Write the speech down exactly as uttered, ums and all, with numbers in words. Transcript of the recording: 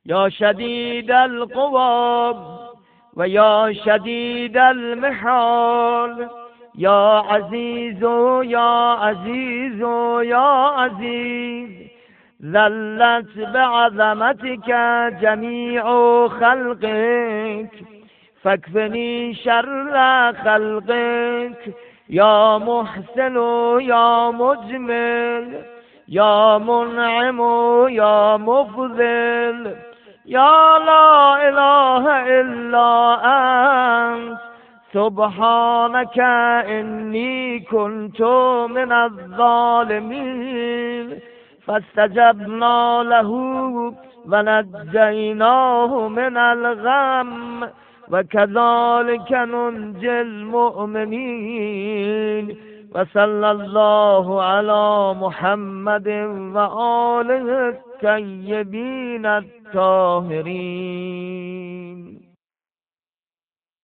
یا شدید القوى و یا شدید المحال، یا عزیز یا عزیز یا عزیز، ذلت بعظمتك جمیع خلقك فاکفنی شر خلقك، یا محسن یا مجمل، یا منعم یا مفضل، یا لا اله الا انت سبحانك انی كنت من الظالمین. فاستجبنا له ونجیناه من الغم وكذلك ننجي المؤمنين. وصلى الله على محمد وآله الطيبين الطاهرين.